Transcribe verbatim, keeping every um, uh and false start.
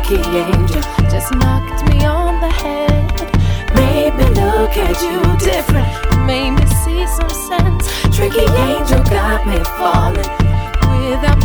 tricky angel just knocked me on the head. Made me look at you different, made me see some sense. Tricky angel got me falling without